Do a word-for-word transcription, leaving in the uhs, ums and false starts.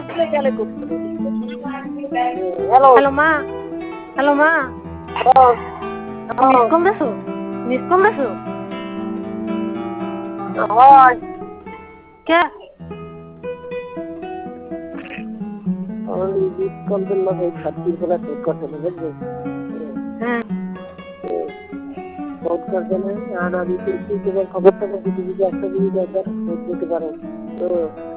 hello hello মা hello মা miss call দিছো মিস কল দিছো হয় কে মিস কল করলাম এই ছাত্রীর বেলা ফোন করতে না বুঝলি হ্যাঁ ফোন করতে না আর আমি তোমার খবরটা যদি যদি একটা যদি দরকার দিতে পারো তো